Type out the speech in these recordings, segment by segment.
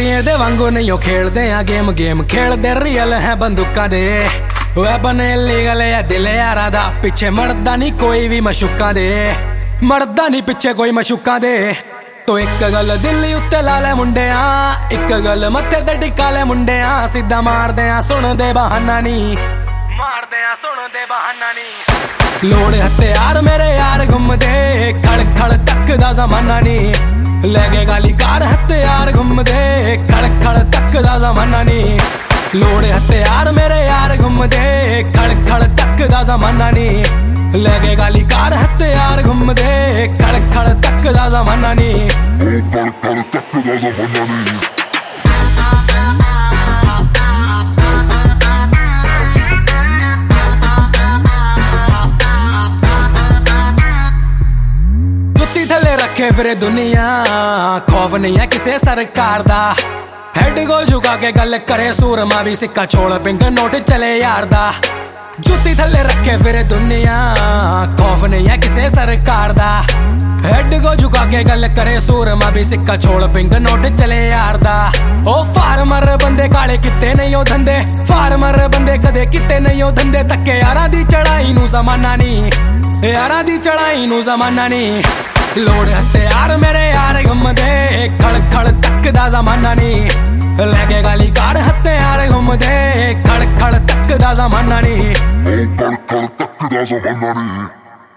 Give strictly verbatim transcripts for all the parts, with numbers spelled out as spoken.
कुड़िए दे वांगू नहीं खेलदे आ गेम गेम खेलदे रियल है बंदूकां दे वेपन इलीगल है दिल यारा दा पिछे मरदा नहीं कोई भी मशूकां दे मरदा नहीं पिछे कोई मशूकां दे। तो एक गल दिल्ली उत्ते लाले मुंडे आ एक गल मत्थे ते टिकाले मुंडे आ सीधा मार दे आ सुन दे बहाना नी मार दे आ सुन दे बहाना नी। लोड़ हथियार मेरे यार घूमदे खड़ खड़ तक दा जमाना नी लगे गाली कार हथियार घूमदे खड़ खड़ तक दा जमाना नी। लोड़ हथियार मेरे यार घूमदे खड़ खड़ तक दा जमाना नी लगे गाली कार हथियार घूमदे खड़ खड़ तक दा जमाना नी खड़ खड़ तक दा जमाना नी। थले रखे फिर दुनिया खौफ नहीं है किसे सरकार दा हेड को झुका के गल करे सूरमा भी सिक्का छोड़ पिंक नोट चले यार दा। जुत्ती थले रखे फिर दुनिया खौफ नहीं है किसे सरकार दा हेड को झुका के गल करे सूरमा भी सिक्का छोड़ पिंक नोट चले यार दा। ओ फार्मर बंदे काले किते नहीं ओ धंधे फार्मर बंदे कदे किते नहीं ओ धंधे तक्के यारा दी चढ़ाई नू जमाना नी यारा दी चढ़ाई नू जमाना नी। लोड़ हथियार मेरे यार घूमदे खड़ खड़ तक दा जमाना नी लगे गाली कार हथियार घूमदे खड़ खड़ तक दा जमाना नी खड़ खड़ तक दा जमाना नी।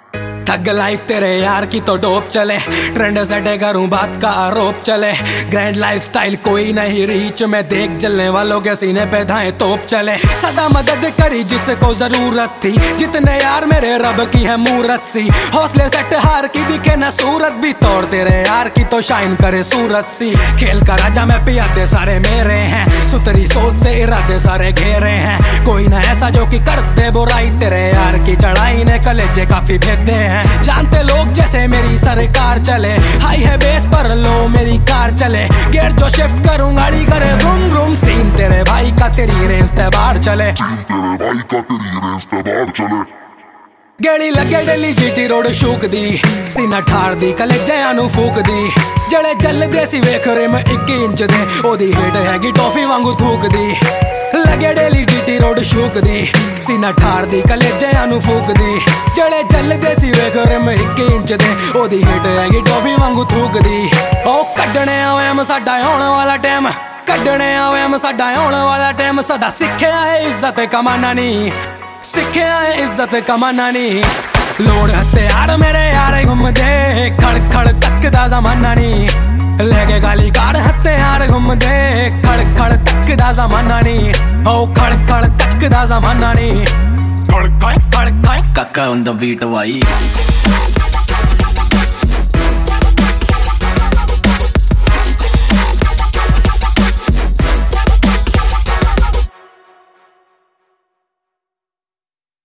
थग लाइफ तेरे यार की तो डोप चले ट्रेंड सेटे करूं बात का आरोप चले ग्रैंड लाइफस्टाइल कोई नहीं रीच में देख जलने वालों के सीने पे धाए तोप चले सदा मदद करी जिसको जरूरत थी जितने यार मेरे रब की है मूरत सी हौसले सेट हार की दिखे न सूरत भी तोड़ तेरे यार की तो शाइन करे सूरत सी। खेल का राजा मैं पियादे सारे मेरे हैं सुतरी सोच से इरादे सारे घेरे हैं कोई ना ऐसा जो कि करते बुराई तेरे यार की चढ़ाई ने कलेजे काफी भेदे हैं जानते लोग जैसे मेरी सरकार चले हाई है बेस पर लो मेरी कार चले गेट जो शिफ्ट करूं गाड़ी करे रूम रूम सीन तेरे भाई का तेरी रेंज ते बाहर चले तेरे भाई का तेरी रेंज ते बाहर चले गेड़ी लगे डेली जीटी रोड शूक दी सीना ठार दी कलेजे आनू फूक दी जड़े चल दे सी वेख रे मैं इक्की इंच दे ओदी हेट हैगी टॉफी वांगू थूक दी लगे डेली जीटी रोड शूक दी सीना ठार दी कलेजे आनू फूक दी जड़े चल दे सी वेख रे मैं इक्की इंच दे ओदी हेट हैगी टॉफी वांगू थूक दी। ओ कड्डने आवे साडा आउण वाला टाइम कड्डने आवे साडा आउण वाला टाइम सदा सिक्ख्या है इज्जत कमाना नी सिक्ख्या है इज्जत कमाना नी। लोड़ हथियार मेरे यार घूमदे खड़ खड़ तक दा जमाना नी लगे गाली कार हथियार घूमदे खड़ खड़ तक दा जमाना नी ओ खड़ खड़ तक दा जमाना नी खड़ खड़ खड़ खड़ काका ऑन द बीट भाई।